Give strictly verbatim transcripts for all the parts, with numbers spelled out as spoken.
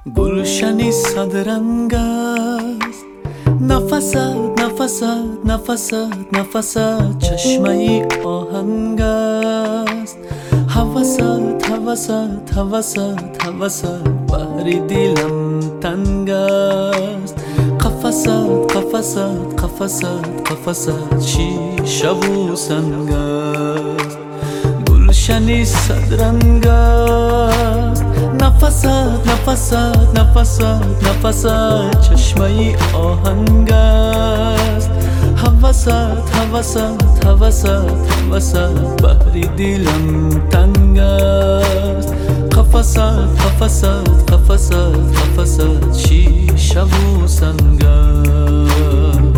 گلشنی صدرنگ است، نفست نفست نفست نفست چشمه ای آهنگ است. هوست هوست هوست هوست بحر دلم تنگ است. قفست قفست قفست قفست شیشه و سنگ است. گلشنی صدرنگ است، نفست نفست نفست نفست چشمه ای آهنگ است. هوست هوست هوست هوست بحر دلم تنگ است. قفست قفست قفست قفست شیشه و سنگ است.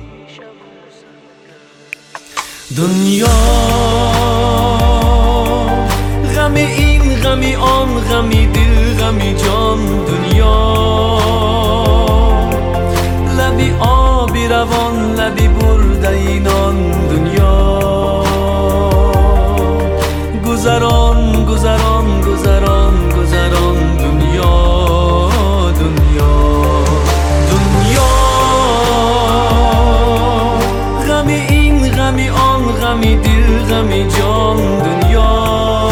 دنیا غم این غمی آن غمی دل غمی جان. دنیا لبی آبی روان لبی برده اینان. دنیا گذران گذران گذران گذران. دنیا دنیا دنیا غمی این غمی آن غمی دل غمی جان. دنیا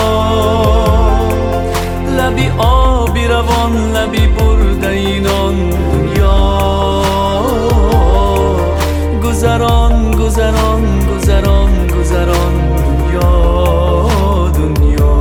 لبی آبی روان لبی برده اینان. دنیا گذران گذران گذران گذران. دنیا دنیا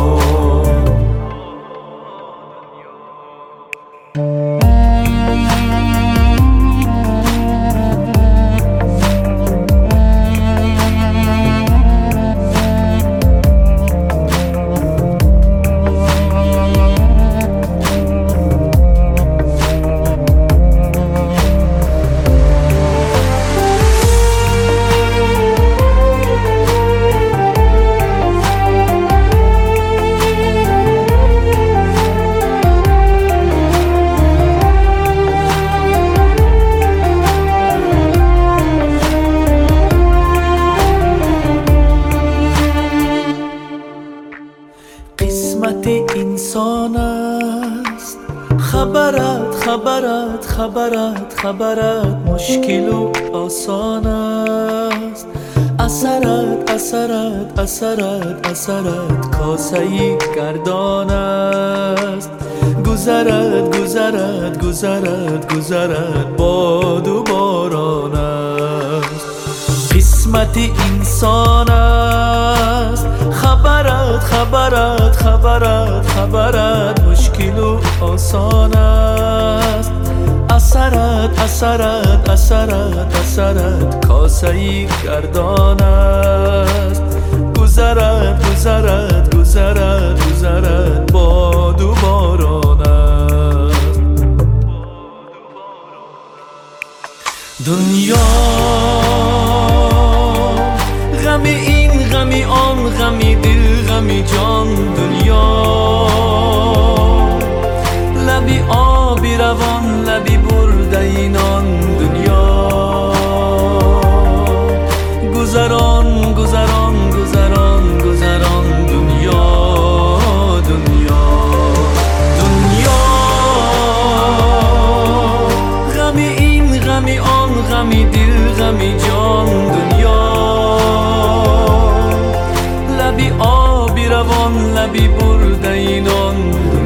قسمت انسان است. خبرت خبرت خبرت خبرت مشکل و آسان است. اثرت اثرت اثرت اثرت کاسه گردان است. گذرت گذرت گذرت گذرت باد و باران است. قسمت انسان است. خبرت خبرت خبرت خبرت مشکل و آسان است. اثرت اثرت اثرت اثرت کاسه گردان است. گذرت گذرت گذرت گذرت باد و باران است. دنیا غمی این غمی آن غمی دل غمی جان. دنیا لبی آبی روان لبی برده اینان. دنیا گذران گذران گذران گذران. دنیا دنیا دنیا غمی این غمی آن غمی دل غمی جان. دنیا لبی آبی روان لبی برده اینان.